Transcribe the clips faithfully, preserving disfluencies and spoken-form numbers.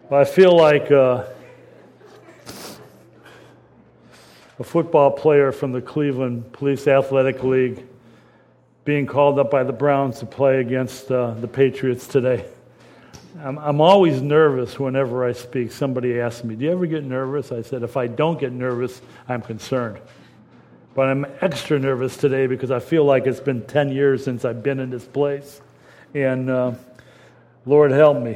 Well, I feel like uh, a football player from the Cleveland Police Athletic League being called up by the Browns to play against uh, the Patriots today. I'm, I'm always nervous whenever I speak. Somebody asks me, do you ever get nervous? I said, if I don't get nervous, I'm concerned. But I'm extra nervous today because I feel like it's been ten years since I've been in this place. And uh, Lord, help me.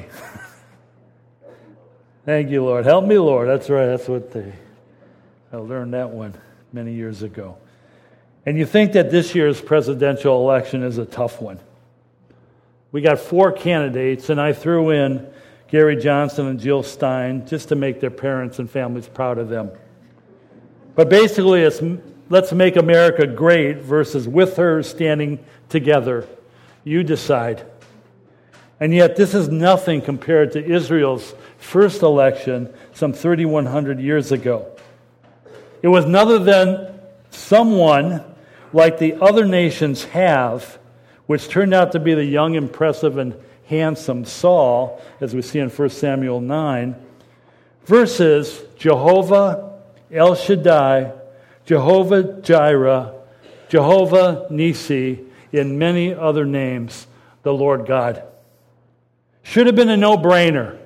Thank you, Lord. Help me, Lord. That's right. That's what they... I learned that one many years ago. And you think that this year's presidential election is a tough one. We got four candidates, and I threw in Gary Johnson and Jill Stein just to make their parents and families proud of them. But basically, it's let's make America great versus with her standing together. You decide. And yet this is nothing compared to Israel's first election some thirty-one hundred years ago. It was none other than someone like the other nations have, which turned out to be the young, impressive, and handsome Saul, as we see in First Samuel nine, versus Jehovah El Shaddai, Jehovah Jireh, Jehovah Nisi, and many other names, the Lord God. Should have been a no-brainer.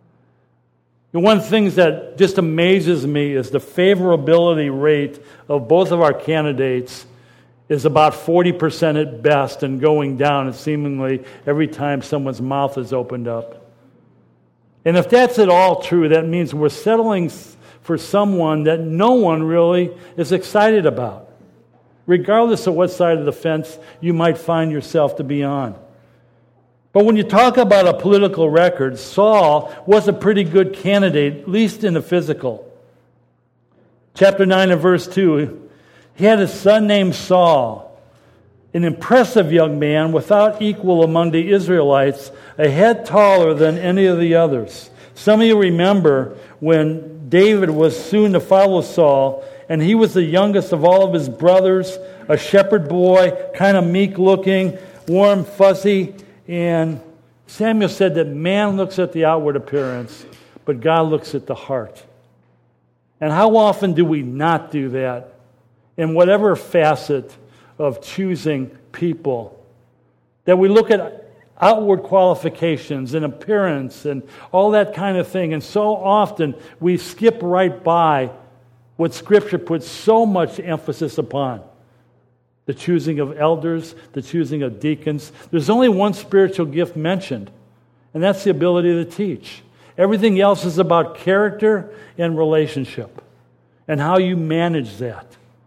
And one of the things that just amazes me is the favorability rate of both of our candidates is about forty percent at best and going down, and seemingly every time someone's mouth is opened up. And if that's at all true, that means we're settling for someone that no one really is excited about, regardless of what side of the fence you might find yourself to be on. But when you talk about a political record, Saul was a pretty good candidate, at least in the physical. Chapter nine and verse two, he had a son named Saul, an impressive young man without equal among the Israelites, a head taller than any of the others. Some of you remember when David was soon to follow Saul, and he was the youngest of all of his brothers, a shepherd boy, kind of meek-looking, warm, fuzzy. And Samuel said that man looks at the outward appearance, but God looks at the heart. And how often do we not do that in whatever facet of choosing people? That we look at outward qualifications and appearance and all that kind of thing, and so often we skip right by what Scripture puts so much emphasis upon. The choosing of elders, the choosing of deacons. There's only one spiritual gift mentioned, and that's the ability to teach. Everything else is about character and relationship and how you manage that.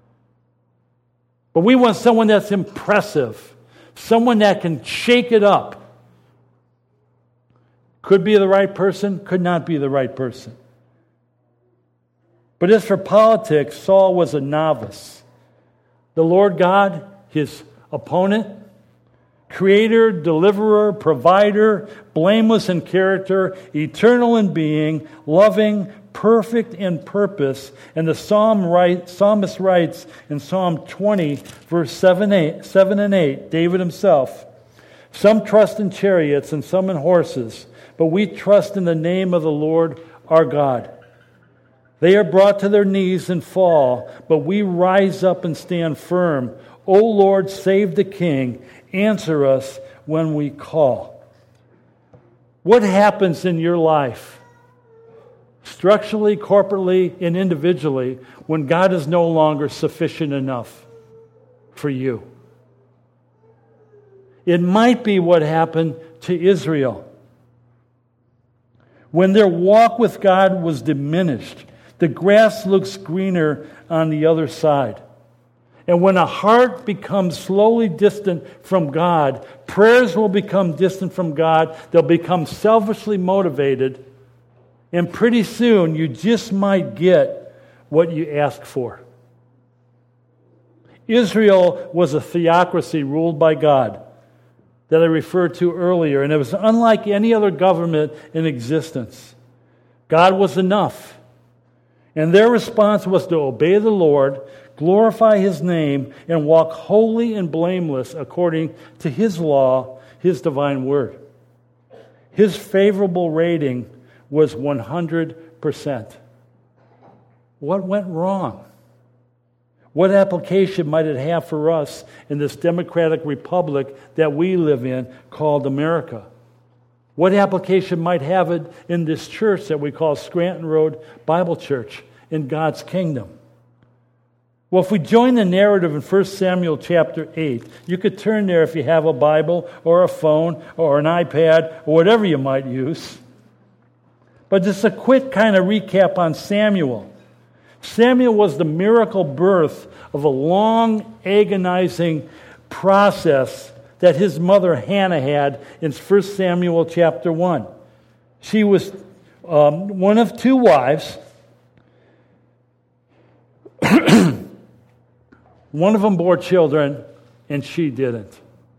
But we want someone that's impressive, someone that can shake it up. Could be the right person, could not be the right person. But as for politics, Saul was a novice. The Lord God, his opponent, creator, deliverer, provider, blameless in character, eternal in being, loving, perfect in purpose. And the psalm write, psalmist writes in Psalm twenty, verse seven, eight, seven and eight, David himself, some trust in chariots and some in horses, but we trust in the name of the Lord our God. They are brought to their knees and fall, but we rise up and stand firm. O Lord, save the King. Answer us when we call. What happens in your life, structurally, corporately, and individually, when God is no longer sufficient enough for you? It might be what happened to Israel. When their walk with God was diminished, the grass looks greener on the other side. And when a heart becomes slowly distant from God, prayers will become distant from God. They'll become selfishly motivated. And pretty soon, you just might get what you ask for. Israel was a theocracy ruled by God that I referred to earlier. And it was unlike any other government in existence. God was enough. And their response was to obey the Lord, glorify His name, and walk holy and blameless according to His law, His divine word. His favorable rating was one hundred percent. What went wrong? What application might it have for us in this democratic republic that we live in called America? What application might have it in this church that we call Scranton Road Bible Church in God's kingdom? Well, if we join the narrative in First Samuel chapter eight, you could turn there if you have a Bible or a phone or an iPad or whatever you might use. But just a quick kind of recap on Samuel. Samuel was the miracle birth of a long, agonizing process that his mother Hannah had in First Samuel chapter one. She was um, one of two wives. One of them bore children, and she didn't.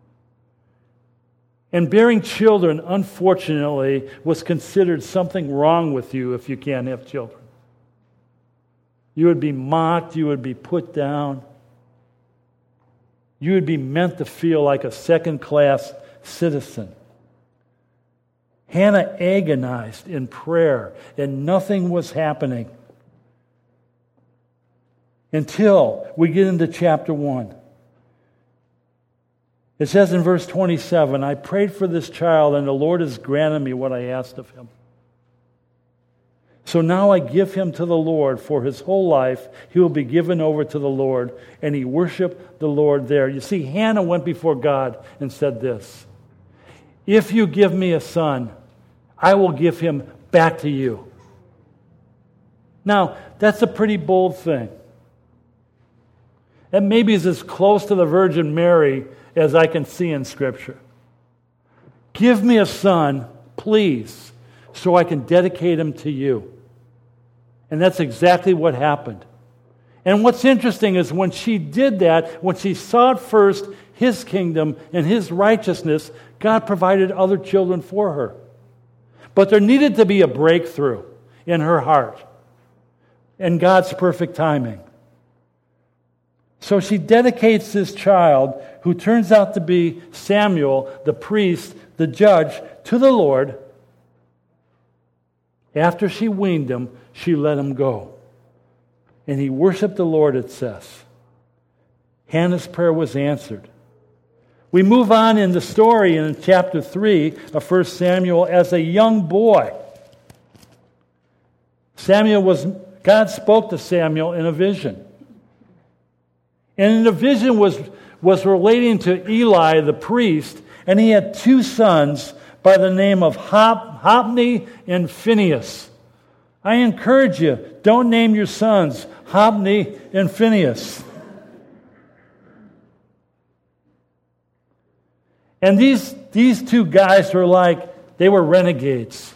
And bearing children, unfortunately, was considered something wrong with you if you can't have children. You would be mocked, you would be put down. You would be meant to feel like a second-class citizen. Hannah agonized in prayer, and nothing was happening. Until we get into chapter one. It says in verse twenty-seven, I prayed for this child, and the Lord has granted me what I asked of him. So now I give him to the Lord. For his whole life he will be given over to the Lord. And he worshiped the Lord there. You see, Hannah went before God and said this, if you give me a son, I will give him back to you. Now, that's a pretty bold thing. That maybe is as close to the Virgin Mary as I can see in Scripture. Give me a son, please, so I can dedicate him to you. And that's exactly what happened. And what's interesting is when she did that, when she sought first His kingdom and His righteousness, God provided other children for her. But there needed to be a breakthrough in her heart and God's perfect timing. So she dedicates this child, who turns out to be Samuel, the priest, the judge, to the Lord. After she weaned him, she let him go. And he worshiped the Lord, it says. Hannah's prayer was answered. We move on in the story in chapter three of First Samuel as a young boy. Samuel was, God spoke to Samuel in a vision. And the vision was, was relating to Eli, the priest, and he had two sons by the name of Hop, Hophni and Phinehas. I encourage you, don't name your sons Hophni and Phinehas. And these, these two guys were like, they were renegades.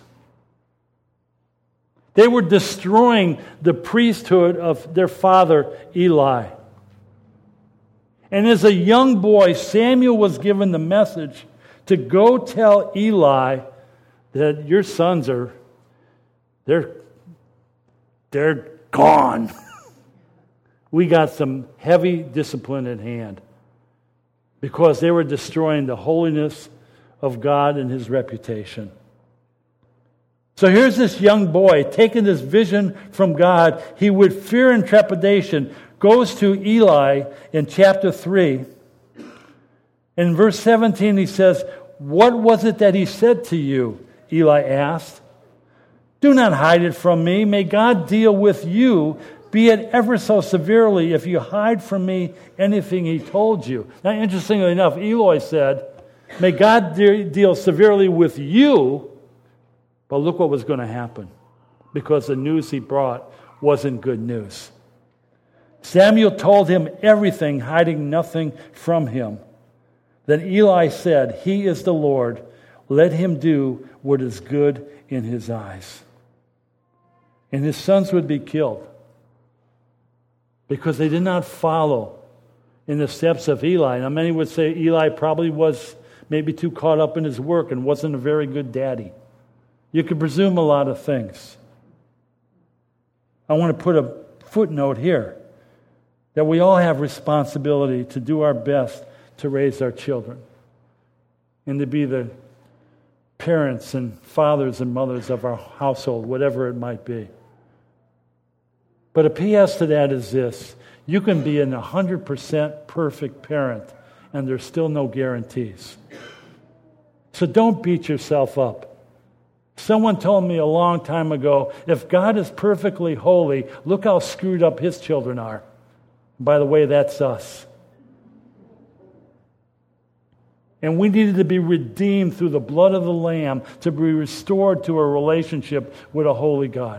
They were destroying the priesthood of their father, Eli. And as a young boy, Samuel was given the message to go tell Eli that your sons are, they're, they're gone. We got some heavy discipline at hand because they were destroying the holiness of God and His reputation. So here's this young boy taking this vision from God. He, with fear and trepidation, goes to Eli in chapter three. In verse seventeen, he says, what was it that he said to you? Eli asked. Do not hide it from me. May God deal with you, be it ever so severely, if you hide from me anything He told you. Now, interestingly enough, Eli said, may God de- deal severely with you. But look what was going to happen, because the news he brought wasn't good news. Samuel told him everything, hiding nothing from him. Then Eli said, He is the Lord. Let him do what is good in His eyes. And his sons would be killed because they did not follow in the steps of Eli. Now, many would say Eli probably was maybe too caught up in his work and wasn't a very good daddy. You could presume a lot of things. I want to put a footnote here that we all have responsibility to do our best to raise our children and to be the parents and fathers and mothers of our household, whatever it might be. But a P S to that is this: you can be an one hundred percent perfect parent, and there's still no guarantees. So don't beat yourself up. Someone told me a long time ago, if God is perfectly holy, look how screwed up His children are. By the way, that's us. And we needed to be redeemed through the blood of the Lamb to be restored to a relationship with a holy God.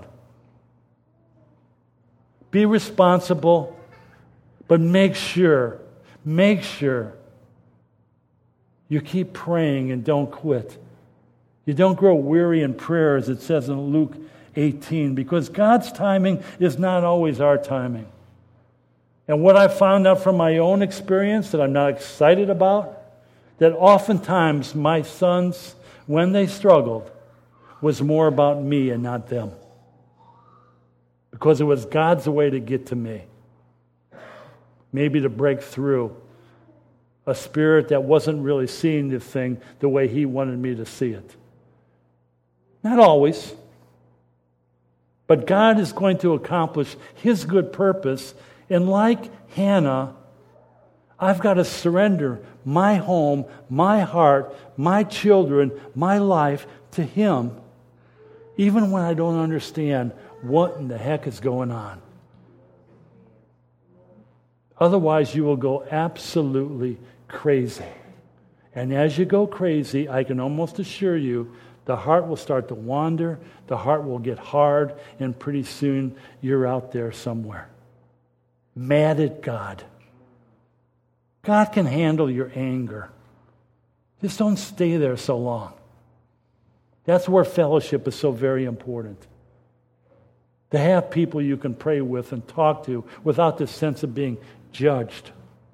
Be responsible, but make sure, make sure you keep praying and don't quit. You don't grow weary in prayer, as it says in Luke eighteen, because God's timing is not always our timing. And what I found out from my own experience that I'm not excited about, that oftentimes my sons, when they struggled, was more about me and not them. Because it was God's way to get to me. Maybe to break through a spirit that wasn't really seeing the thing the way He wanted me to see it. Not always. But God is going to accomplish His good purpose. And like Hannah, I've got to surrender my home, my heart, my children, my life to Him, even when I don't understand what in the heck is going on. Otherwise, you will go absolutely crazy. And as you go crazy, I can almost assure you, the heart will start to wander, the heart will get hard, and pretty soon you're out there somewhere, mad at God. God can handle your anger. Just don't stay there so long. That's where fellowship is so very important. To have people you can pray with and talk to without this sense of being judged.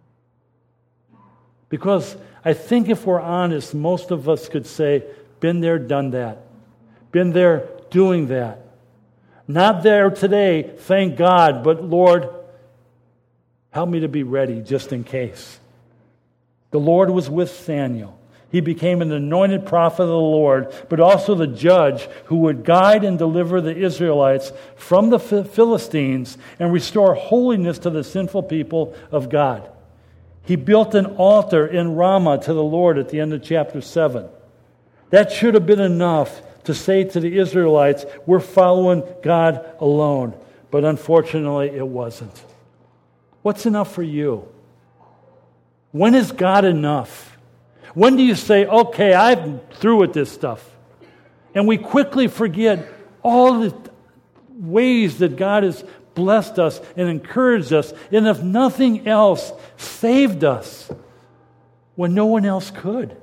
Because I think if we're honest, most of us could say, been there, done that. Been there, doing that. Not there today, thank God, but Lord, help me to be ready just in case. The Lord was with Samuel. He became an anointed prophet of the Lord, but also the judge who would guide and deliver the Israelites from the Philistines and restore holiness to the sinful people of God. He built an altar in Ramah to the Lord at the end of chapter seven. That should have been enough to say to the Israelites, we're following God alone. But unfortunately, it wasn't. What's enough for you? When is God enough? When do you say, okay, I'm through with this stuff? And we quickly forget all the ways that God has blessed us and encouraged us, and if nothing else, saved us when no one else could.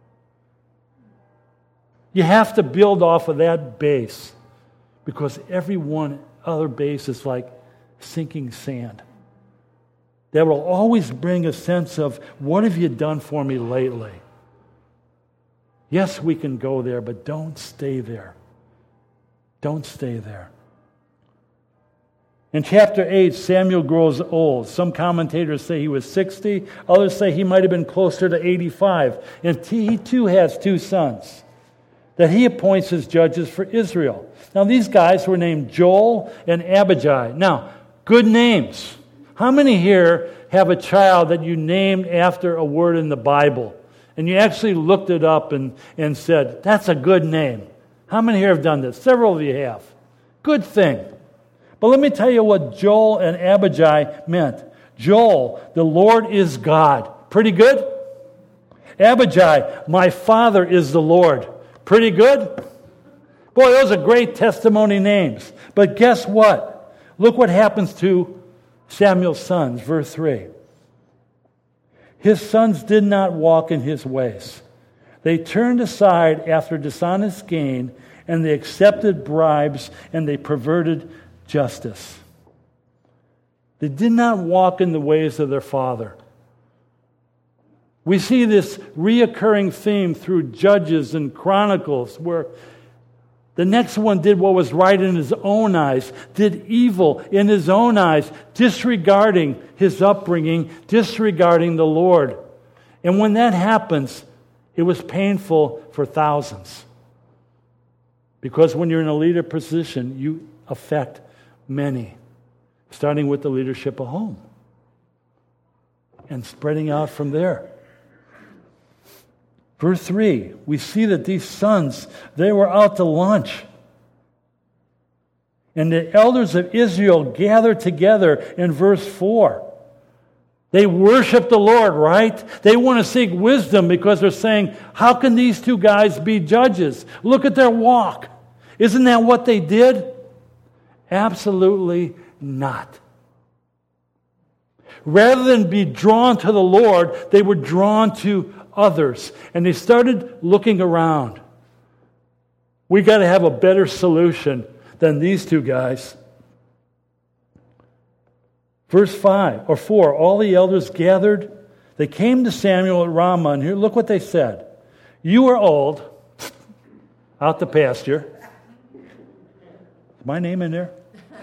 You have to build off of that base, because every one other base is like sinking sand. That will always bring a sense of, what have you done for me lately? Yes, we can go there, but don't stay there. Don't stay there. In chapter eight, Samuel grows old. Some commentators say he was sixty. Others say he might have been closer to eighty-five. And he too has two sons that he appoints as judges for Israel. Now, these guys were named Joel and Abijah. Now, good names. How many here have a child that you named after a word in the Bible? And you actually looked it up and, and said, that's a good name. How many here have done this? Several of you have. Good thing. But let me tell you what Joel and Abijah meant. Joel, the Lord is God. Pretty good? Abijah, my father is the Lord. Pretty good? Boy, those are great testimony names. But guess what? Look what happens to Samuel's sons, verse three. His sons did not walk in his ways. They turned aside after dishonest gain, and they accepted bribes, and they perverted justice. They did not walk in the ways of their father. We see this reoccurring theme through Judges and Chronicles, where the next one did what was right in his own eyes, did evil in his own eyes, disregarding his upbringing, disregarding the Lord. And when that happens, it was painful for thousands. Because when you're in a leader position, you affect many, starting with the leadership of home and spreading out from there. Verse three, we see that these sons, they were out to lunch. And the elders of Israel gathered together in verse four. They worship the Lord, right? They want to seek wisdom because they're saying, how can these two guys be judges? Look at their walk. Isn't that what they did? Absolutely not. Rather than be drawn to the Lord, they were drawn to others. And they started looking around. We got to have a better solution than these two guys. Verse five or four, all the elders gathered. They came to Samuel at Ramah, and here, look what they said. You are old, out to pasture. Is my name in there?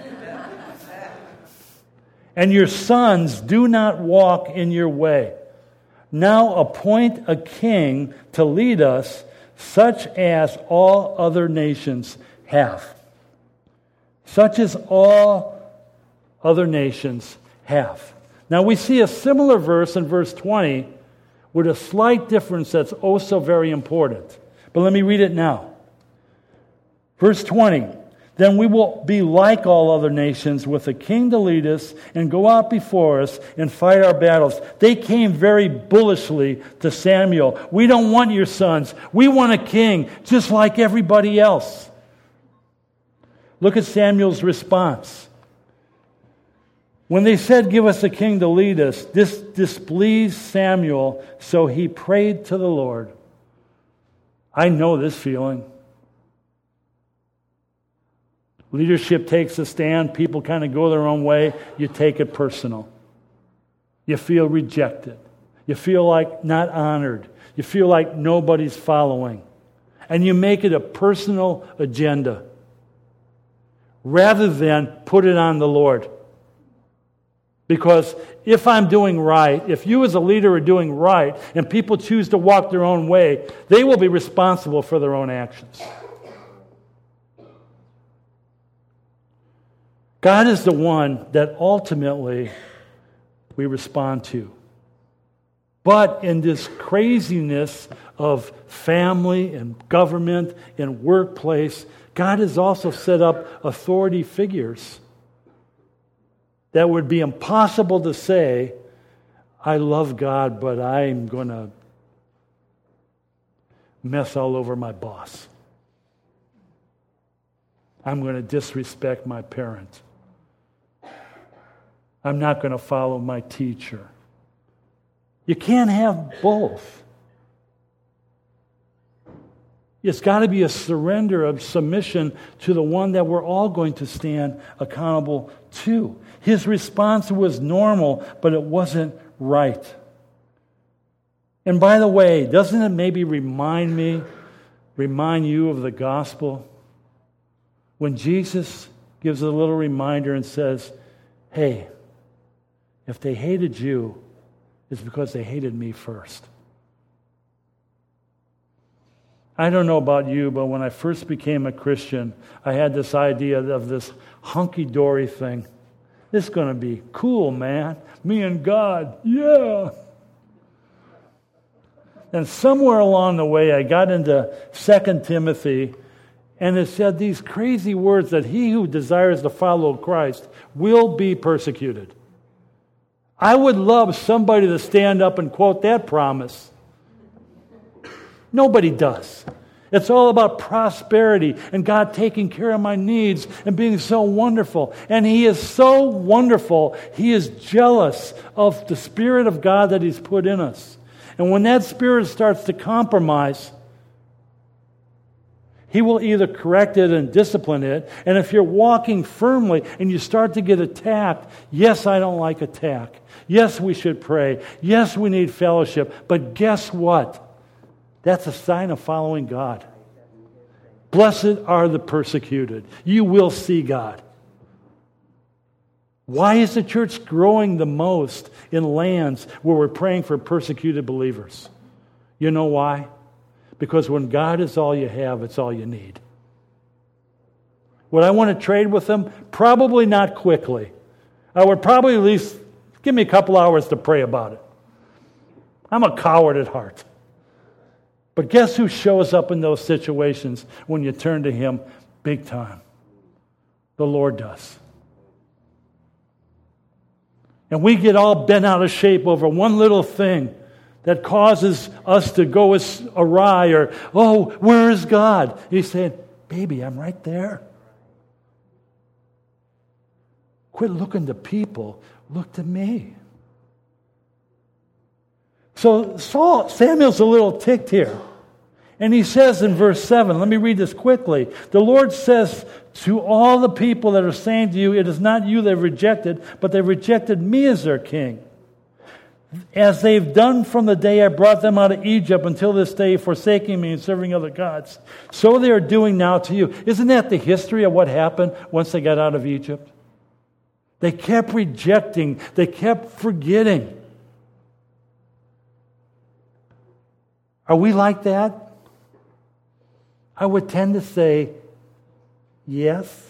And your sons do not walk in your way. Now appoint a king to lead us, such as all other nations have. Such as all other nations have. Now we see a similar verse in verse twenty with a slight difference that's oh so very important. But let me read it now. Verse twenty, then we will be like all other nations with a king to lead us and go out before us and fight our battles. They came very bullishly to Samuel. We don't want your sons. We want a king just like everybody else. Look at Samuel's response. When they said, give us a king to lead us, this displeased Samuel, so he prayed to the Lord. I know this feeling. Leadership takes a stand. People kind of go their own way. You take it personal. You feel rejected. You feel like not honored. You feel like nobody's following. And you make it a personal agenda rather than put it on the Lord. Because if I'm doing right, if you as a leader are doing right, and people choose to walk their own way, they will be responsible for their own actions. God is the one that ultimately we respond to. But in this craziness of family and government and workplace, God has also set up authority figures that would be impossible to say, I love God, but I'm going to mess all over my boss. I'm going to disrespect my parent. I'm not going to follow my teacher. You can't have both. It's got to be a surrender of submission to the one that we're all going to stand accountable to. His response was normal, but it wasn't right. And by the way, doesn't it maybe remind me, remind you of the gospel? When Jesus gives a little reminder and says, hey, if they hated you, it's because they hated me first. I don't know about you, but when I first became a Christian, I had this idea of this hunky-dory thing. This is going to be cool, man. Me and God, yeah. And somewhere along the way, I got into Second Timothy, and it said these crazy words that he who desires to follow Christ will be persecuted. I would love somebody to stand up and quote that promise. Nobody does. It's all about prosperity and God taking care of my needs and being so wonderful. And He is so wonderful, He is jealous of the Spirit of God that He's put in us. And when that Spirit starts to compromise, He will either correct it and discipline it. And if you're walking firmly and you start to get attacked, yes, I don't like attack. Yes, we should pray. Yes, we need fellowship. But guess what? That's a sign of following God. Blessed are the persecuted. You will see God. Why is the church growing the most in lands where we're praying for persecuted believers? You know why? Because when God is all you have, it's all you need. Would I want to trade with him? Probably not quickly. I would probably at least give me a couple hours to pray about it. I'm a coward at heart. But guess who shows up in those situations when you turn to him big time? The Lord does. And we get all bent out of shape over one little thing that causes us to go awry, or, oh, where is God? He's saying, baby, I'm right there. Quit looking to people, look to me. So Saul, Samuel's a little ticked here. And he says in verse seven, let me read this quickly. The Lord says to all the people that are saying to you, it is not you they've rejected, but they've rejected me as their king. As they've done from the day I brought them out of Egypt until this day, forsaking me and serving other gods. So they are doing now to you. Isn't that the history of what happened once they got out of Egypt? They kept rejecting. They kept forgetting. Are we like that? I would tend to say, yes.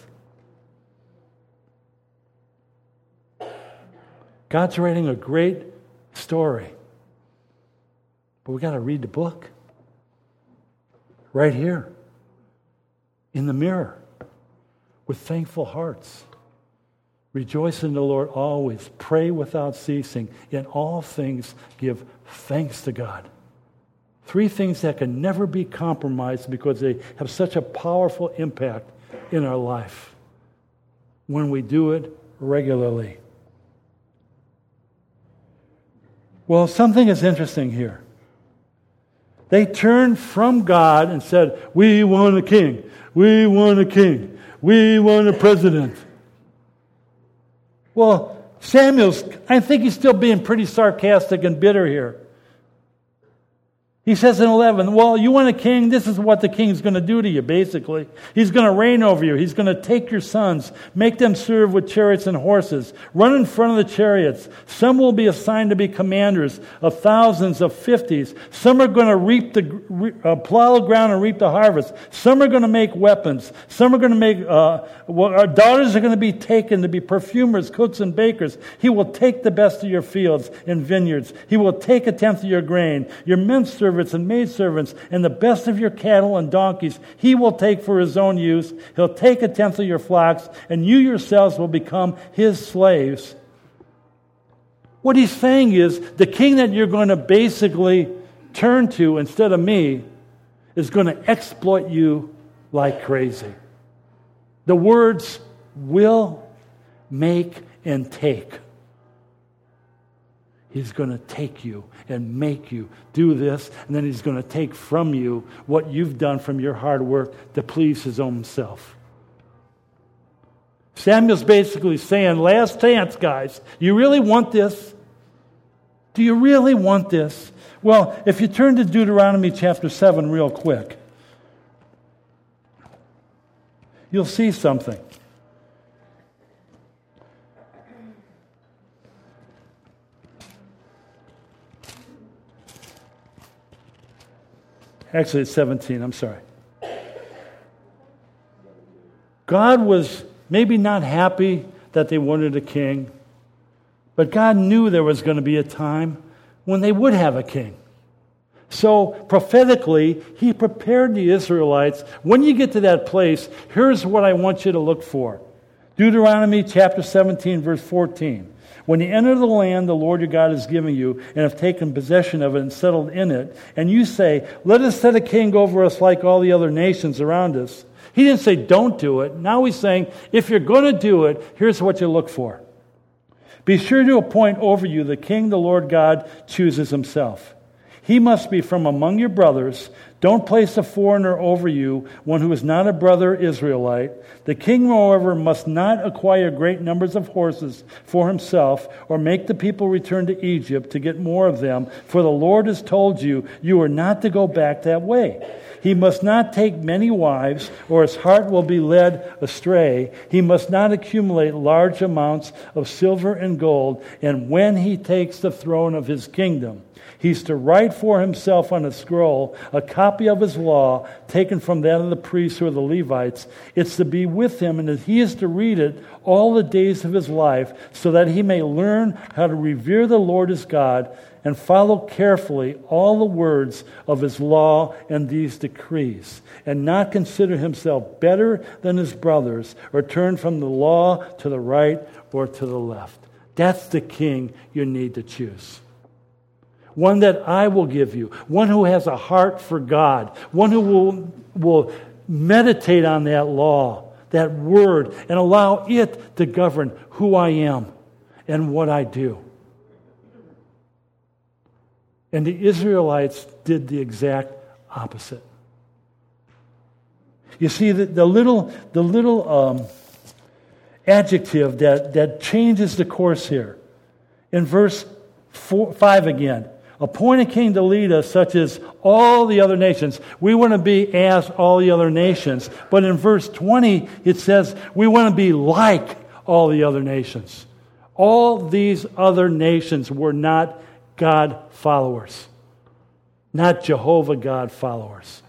God's writing a great story. But we got to read the book. Right here. In the mirror. With thankful hearts. Rejoice in the Lord always. Pray without ceasing. In all things give thanks to God. Three things that can never be compromised because they have such a powerful impact in our life when we do it regularly. Well, something is interesting here. They turned from God and said, we want a king. We want a king. We want a president. Well, Samuel's, I think he's still being pretty sarcastic and bitter here. He says in eleven, well, you want a king? This is what the king's going to do to you, basically. He's going to reign over you. He's going to take your sons, make them serve with chariots and horses, run in front of the chariots. Some will be assigned to be commanders of thousands, of fifties. Some are going to reap the uh, plow the ground and reap the harvest. Some are going to make weapons. Some are going to make, uh, well, our daughters are going to be taken to be perfumers, cooks, and bakers. He will take the best of your fields and vineyards. He will take a tenth of your grain, your men servants and maidservants, and the best of your cattle and donkeys he will take for his own use. He'll take a tenth of your flocks, and you yourselves will become his slaves. What he's saying is, the king that you're going to basically turn to instead of me is going to exploit you like crazy. The words will, make, and take. He's going to take you and make you do this, and then he's going to take from you what you've done from your hard work to please his own self. Samuel's basically saying, last chance, guys. You really want this? Do you really want this? Well, if you turn to Deuteronomy chapter seven real quick, you'll see something. Actually, it's seventeen, I'm sorry. God was maybe not happy that they wanted a king, but God knew there was going to be a time when they would have a king. So, prophetically, he prepared the Israelites. When you get to that place, here's what I want you to look for. Deuteronomy chapter seventeen, verse fourteen. When you enter the land the Lord your God is giving you, and have taken possession of it and settled in it, and you say, let us set a king over us like all the other nations around us. He didn't say don't do it. Now he's saying, if you're going to do it, here's what you look for. Be sure to appoint over you the king the Lord God chooses himself. He must be from among your brothers. Don't place a foreigner over you, one who is not a brother Israelite. The king, moreover, must not acquire great numbers of horses for himself, or make the people return to Egypt to get more of them, for the Lord has told you, you are not to go back that way. He must not take many wives, or his heart will be led astray. He must not accumulate large amounts of silver and gold, and when he takes the throne of his kingdom, He's to write for himself on a scroll a copy of his law taken from that of the priests or the Levites. It's to be with him, and he is to read it all the days of his life so that he may learn how to revere the Lord his God and follow carefully all the words of his law and these decrees, and not consider himself better than his brothers or turn from the law to the right or to the left. That's the king you need to choose. One that I will give you, one who has a heart for God, one who will, will meditate on that law, that word, and allow it to govern who I am and what I do. And the Israelites did the exact opposite. You see, the, the little, the little um, adjective that, that changes the course here. In verse four, five again, appoint a king to lead us, such as all the other nations. We want to be as all the other nations. But in verse twenty, it says we want to be like all the other nations. All these other nations were not God followers, not Jehovah God followers.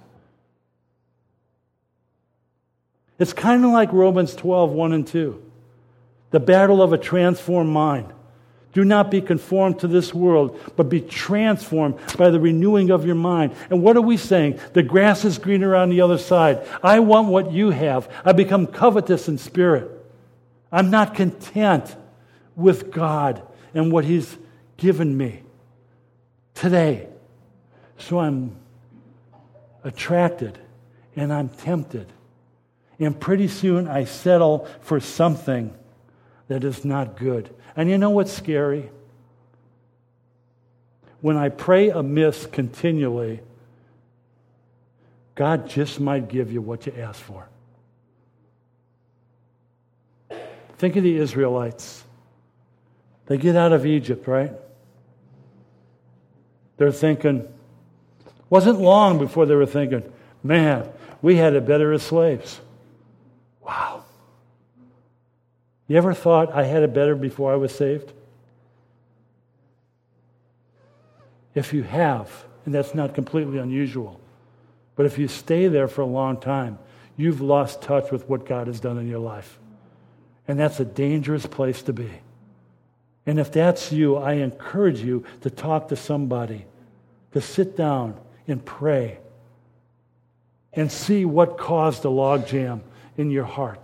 It's kind of like Romans twelve, one and two. The battle of a transformed mind. Do not be conformed to this world, but be transformed by the renewing of your mind. And what are we saying? The grass is greener on the other side. I want what you have. I become covetous in spirit. I'm not content with God and what He's given me today. So I'm attracted and I'm tempted. And pretty soon I settle for something that is not good. And you know what's scary? When I pray amiss continually, God just might give you what you ask for. Think of the Israelites. They get out of Egypt, right? They're thinking, wasn't long before they were thinking, man, we had it better as slaves. Wow. You ever thought I had it better before I was saved? If you have, and that's not completely unusual, but if you stay there for a long time, you've lost touch with what God has done in your life. And that's a dangerous place to be. And if that's you, I encourage you to talk to somebody, to sit down and pray and see what caused the logjam in your heart.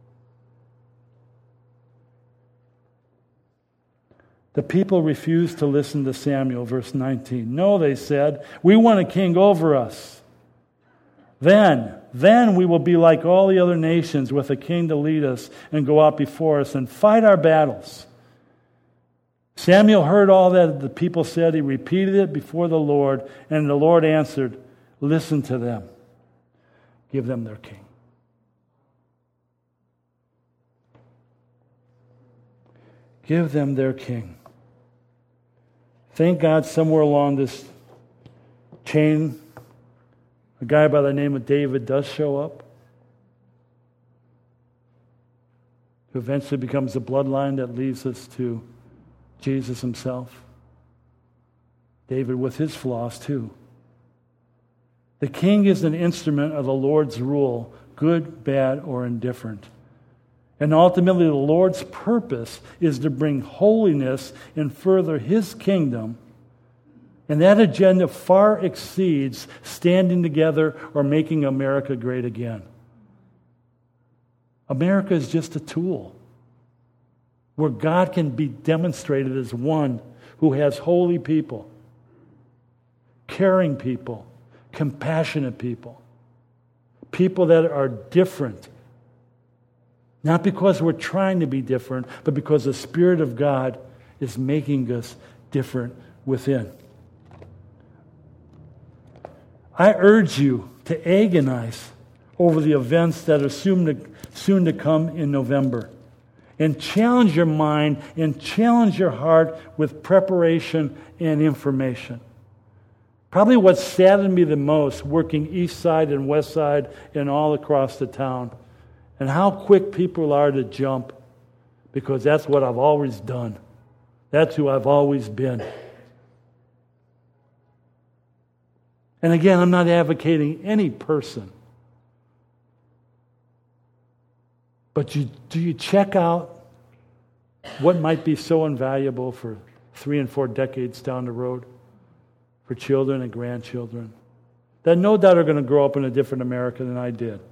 The people refused to listen to Samuel, verse nineteen. No, they said, we want a king over us. Then, then we will be like all the other nations with a king to lead us and go out before us and fight our battles. Samuel heard all that the people said. He repeated it before the Lord, and the Lord answered, listen to them. Give them their king. Give them their king. Thank God somewhere along this chain, a guy by the name of David does show up, who eventually becomes the bloodline that leads us to Jesus himself. David with his flaws too. The king is an instrument of the Lord's rule, good, bad, or indifferent. And ultimately, the Lord's purpose is to bring holiness and further His kingdom. And that agenda far exceeds standing together or making America great again. America is just a tool where God can be demonstrated as one who has holy people, caring people, compassionate people, people that are different. Not because we're trying to be different, but because the Spirit of God is making us different within. I urge you to agonize over the events that are soon to, soon to come in November. And challenge your mind and challenge your heart with preparation and information. Probably what saddened me the most, working east side and west side and all across the town, and how quick people are to jump, because that's what I've always done. That's who I've always been. And again, I'm not advocating any person. But you, do you check out what might be so invaluable for three and four decades down the road for children and grandchildren that no doubt are going to grow up in a different America than I did?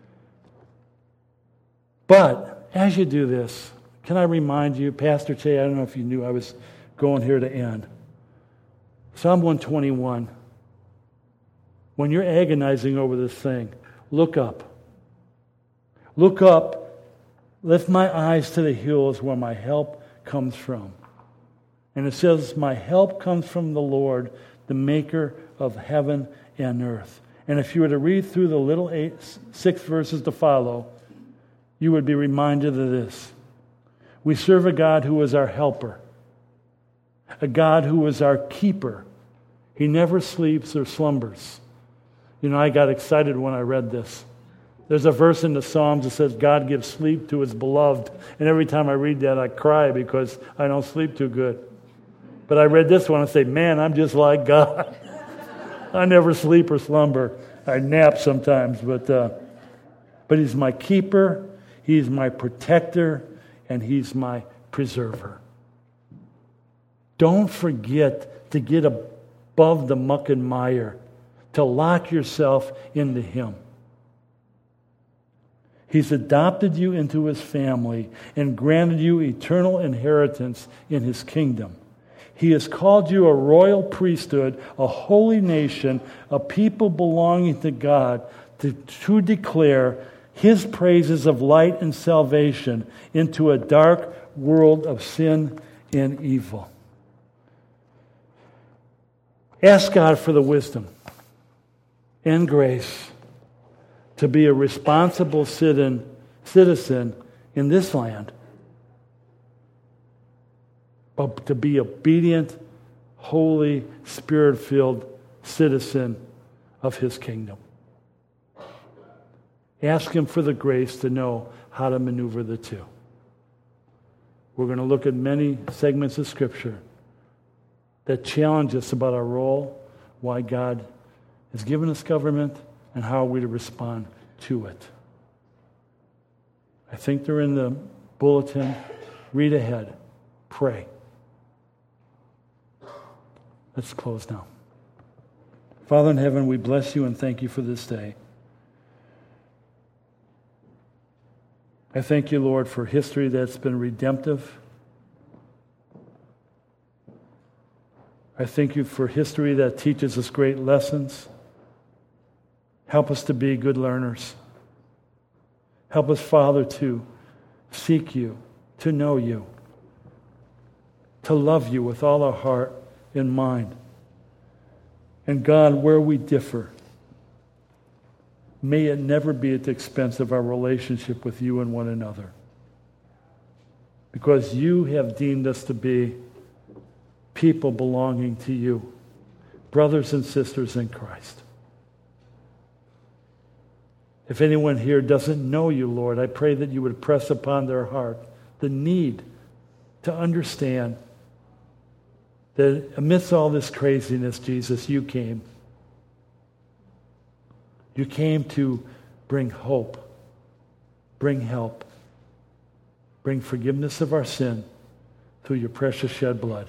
But as you do this, can I remind you, Pastor Che, I don't know if you knew I was going here to end. Psalm one twenty-one. When you're agonizing over this thing, look up. Look up. Lift my eyes to the hills where my help comes from. And it says, my help comes from the Lord, the maker of heaven and earth. And if you were to read through the little eight, six verses to follow, you would be reminded of this. We serve a God who is our helper, a God who is our keeper. He never sleeps or slumbers. You know, I got excited when I read this. There's a verse in the Psalms that says God gives sleep to his beloved. And every time I read that, I cry because I don't sleep too good. But I read this one and say, man, I'm just like God. I never sleep or slumber. I nap sometimes, but uh, but he's my keeper, he's my protector, and he's my preserver. Don't forget to get above the muck and mire, to lock yourself into him. He's adopted you into his family and granted you eternal inheritance in his kingdom. He has called you a royal priesthood, a holy nation, a people belonging to God, to, to declare his praises of light and salvation into a dark world of sin and evil. Ask God for the wisdom and grace to be a responsible citizen, citizen in this land, but to be obedient, holy, Spirit-filled citizen of his kingdom. Ask him for the grace to know how to maneuver the two. We're going to look at many segments of Scripture that challenge us about our role, why God has given us government, and how are we to respond to it. I think they're in the bulletin. Read ahead. Pray. Let's close now. Father in heaven, we bless you and thank you for this day. I thank you, Lord, for history that's been redemptive. I thank you for history that teaches us great lessons. Help us to be good learners. Help us, Father, to seek you, to know you, to love you with all our heart and mind. And God, where we differ, may it never be at the expense of our relationship with you and one another. Because you have deemed us to be people belonging to you, brothers and sisters in Christ. If anyone here doesn't know you, Lord, I pray that you would press upon their heart the need to understand that amidst all this craziness, Jesus, you came. You came to bring hope, bring help, bring forgiveness of our sin through your precious shed blood.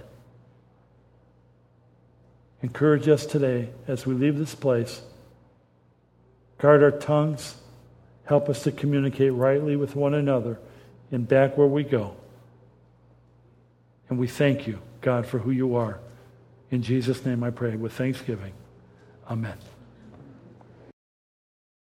Encourage us today as we leave this place. Guard our tongues. Help us to communicate rightly with one another and back where we go. And we thank you, God, for who you are. In Jesus' name I pray with thanksgiving. Amen.